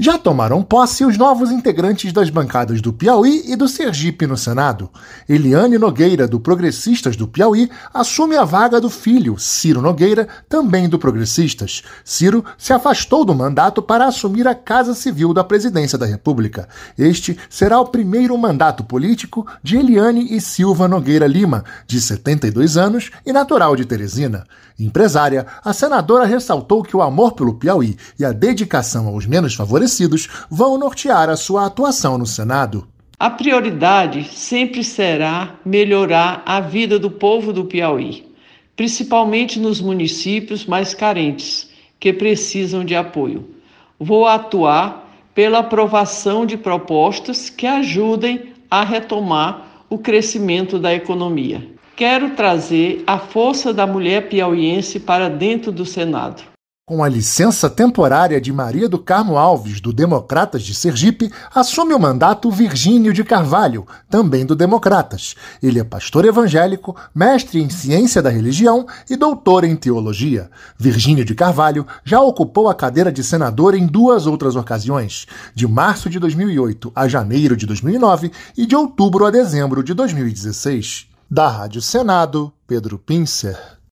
Já tomaram posse os novos integrantes das bancadas do Piauí e do Sergipe no Senado. Eliane Nogueira, do Progressistas do Piauí, assume a vaga do filho, Ciro Nogueira, também do Progressistas. Ciro se afastou do mandato para assumir a Casa Civil da Presidência da República. Este será o primeiro mandato político de Eliane e Silva Nogueira Lima, de 72 anos e natural de Teresina. Empresária, a senadora ressaltou que o amor pelo Piauí e a dedicação aos menos favorecidos vão nortear a sua atuação no Senado. A prioridade sempre será melhorar a vida do povo do Piauí, principalmente nos municípios mais carentes, que precisam de apoio. Vou atuar pela aprovação de propostas que ajudem a retomar o crescimento da economia. Quero trazer a força da mulher piauiense para dentro do Senado. Com a licença temporária de Maria do Carmo Alves, do Democratas de Sergipe, assume o mandato Virgínio de Carvalho, também do Democratas. Ele é pastor evangélico, mestre em ciência da religião e doutor em teologia. Virgínio de Carvalho já ocupou a cadeira de senador em 2 outras ocasiões, de março de 2008 a janeiro de 2009 e de outubro a dezembro de 2016. Da Rádio Senado, Pedro Pincer.